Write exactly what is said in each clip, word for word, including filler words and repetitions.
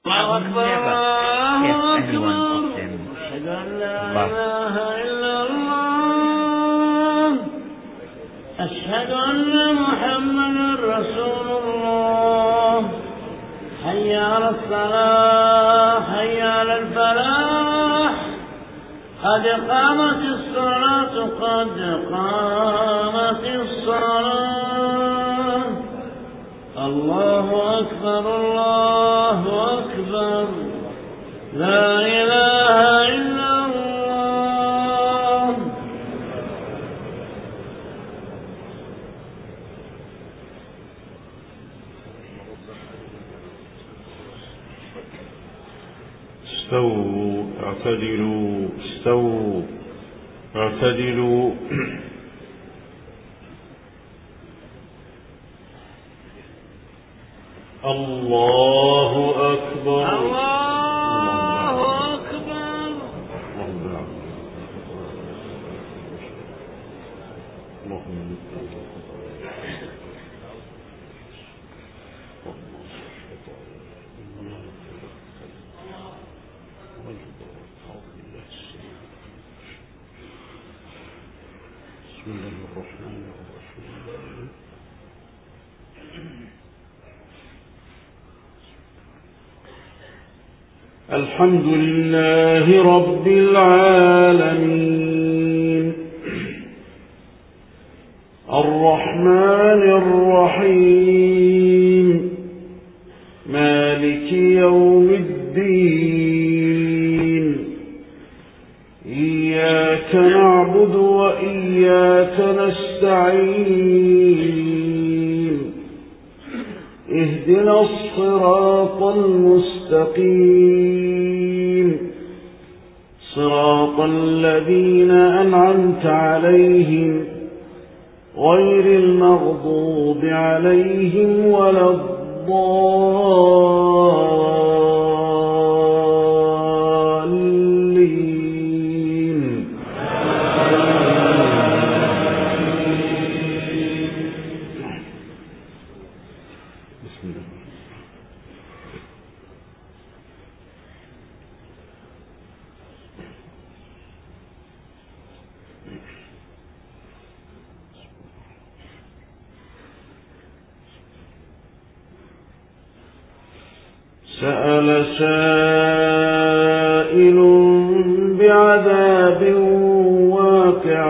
الله أكبر الله أكبر أشهد أن لا إله إلا الله أشهد أن محمدا رسول الله حي على الصلاة حي على الفلاح قد قامت الصلاة قد قامت الصلاة الله أكبر الله أكبر لا إله إلا الله استووا اعتدلوا استووا اعتدلوا الله أكبر الله أكبر بسم الله الرحمن الرحيم الحمد لله رب العالمين الرحمن الرحيم مالك يوم الدين إياك نعبد وإياك نستعين اهدنا الصراط المستقيم صراط الذين أنعمت عليهم غير المغضوب عليهم ولا الضالين بسم الله سأل سائل بعذاب واقع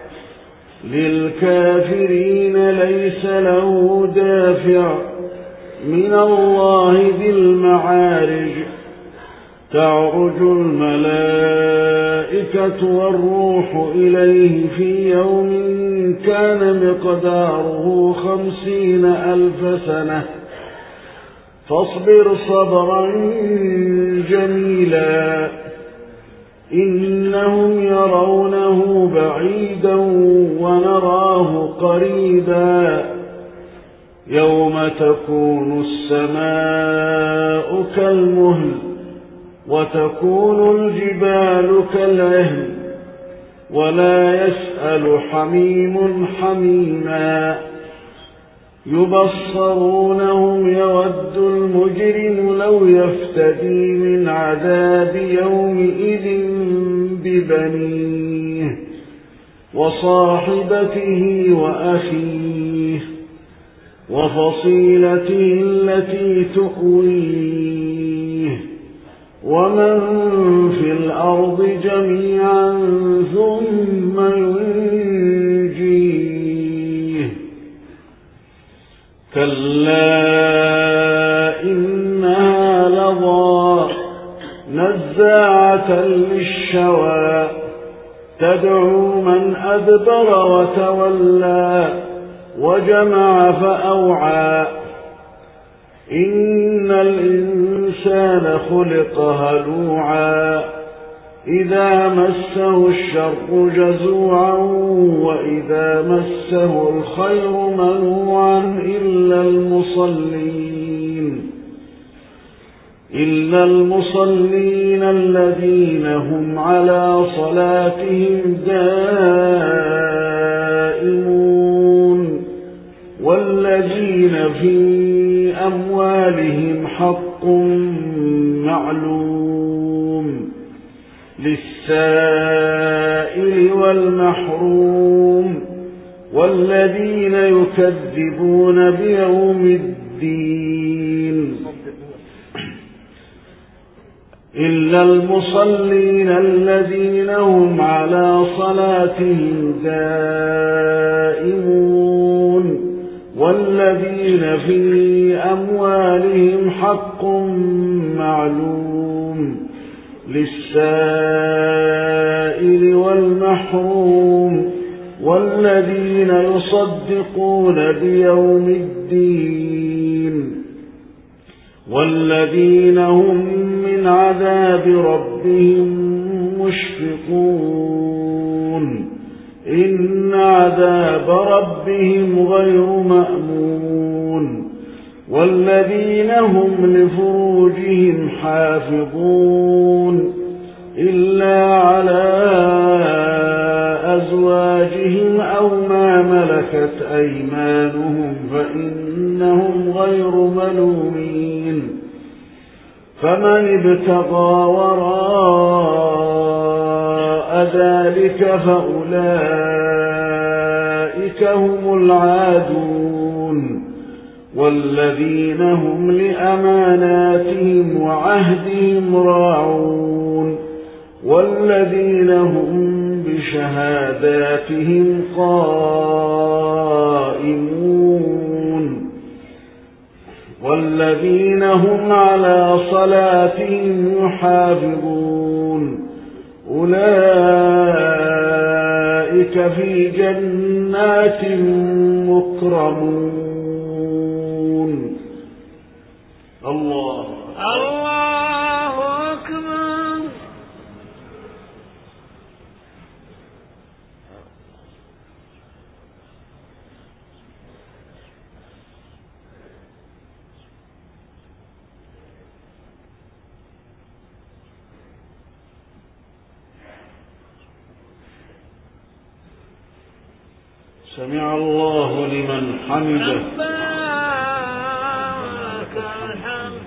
للكافرين ليس له دافع من الله ذي المعارج تعرج الملائكة والروح إليه في يوم كان مقداره خمسين ألف سنة فاصبر صبرا جميلا إنهم يرونه بعيدا ونراه قريبا يوم تكون السماء كالمهل وتكون الجبال كالعهن ولا يسأل حميم حميما يبصرونهم يود المجرم لو يفتدي من عذاب يومئذ ببنيه وصاحبته وأخيه وفصيلته التي تؤويه ومن في الأرض جميعا ثم ينجيه كلا إنها لظى نزاعة للشوى تدعو من أدبر وتولى وجمع فأوعى إن الإنسان خلق هلوعا إذا مسه الشر جزوعا وإذا مسه الخير منوعا إلا المصلين إلا المصلين الذين هم على صلاتهم دائمون والذين في أموالهم حق معلوم للسائل والمحروم والذين يكذبون بيوم الدين إلا المصلين الذين هم على صلاتهم دائمون والذين في أموالهم حق معلوم للسائل والمحروم والذين يصدقون بيوم الدين والذين هم من عذاب ربهم مشفقون إن عذاب ربهم غير مأمون والذين هم لفروجهم حافظون إلا على أزواجهم أو ما ملكت أيمانهم فإنهم غير ملومين فمن ابتغى وراء ذلك فأولئك هم العادون والذين هم لأماناتهم وعهدهم راعون والذين هم بشهاداتهم قائمون والذين هم على صلاتهم يحافظون أولئك في جنات مكرمون. الله الله أكبر. سمع الله لمن حمده. لك الحمد.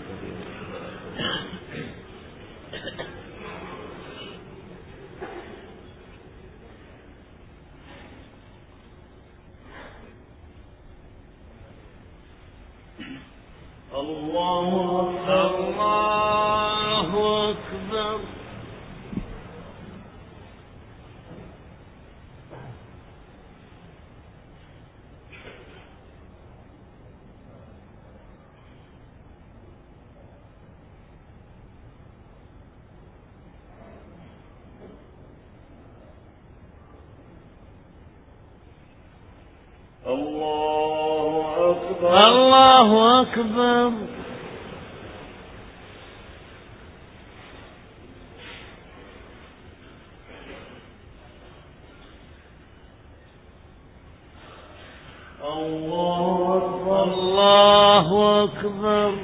الله الله أكبر. الله أكبر. الله أكبر. الله أكبر.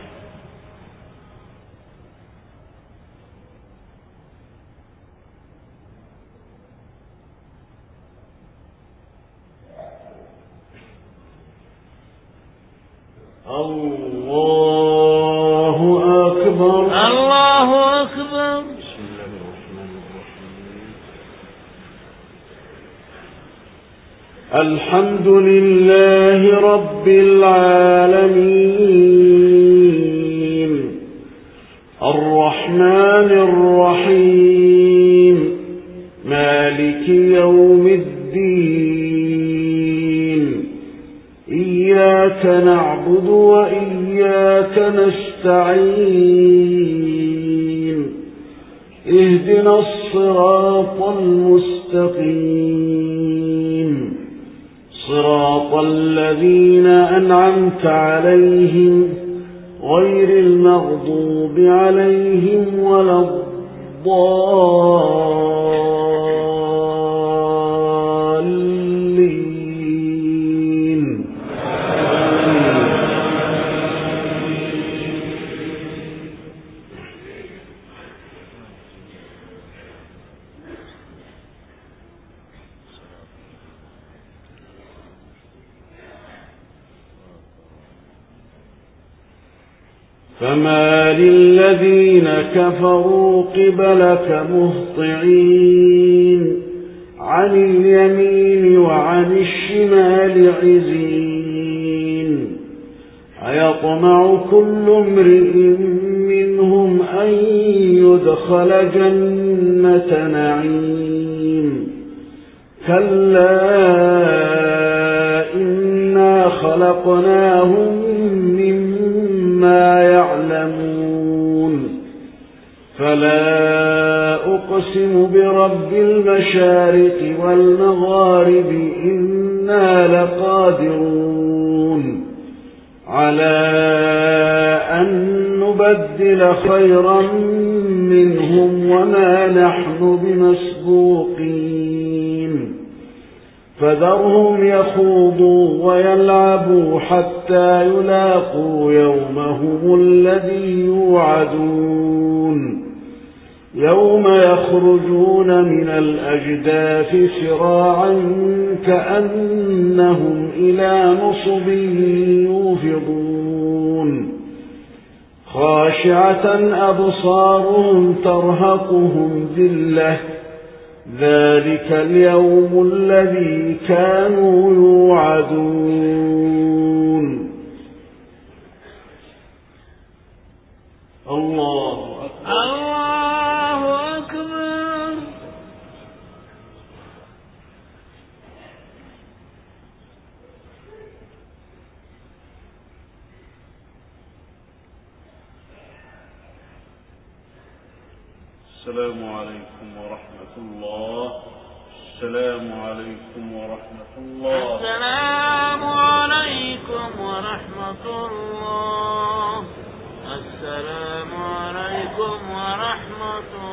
الله أكبر. الله أكبر. بسم الله الرحمن الرحيم. الحمد لله رب العالمين الرحمن الرحيم مالك يوم الدين إياك نعبد وإياك نستعين اهدنا الصراط المستقيم صراط الذين أنعمت عليهم غير المغضوب عليهم ولا الضالين. فما للذين كفروا قبلك مهطعين عن اليمين وعن الشمال عزين أيطمع كل امرئ منهم أن يدخل جنة نعيم كلا إنا خلقناهم مما يعلمون فلا أقسم برب المشارق والمغارب إنا لقادرون على أن نبدل خيرا منهم وما نحن بمسبوقين فذرهم يخوضوا ويلعبوا حتى يلاقوا يومهم الذي يوعدون يوم يخرجون من الأجداث سراعا كأنهم إلى نصب يوفضون خاشعة أبصارهم ترهقهم ذلة ذلك اليوم الذي كانوا يوعدون. الله أكبر. الله أكبر. السلام عليكم ورحمة الله. السلام عليكم ورحمة الله. السلام عليكم ورحمة الله. السلام عليكم ورحمة الله.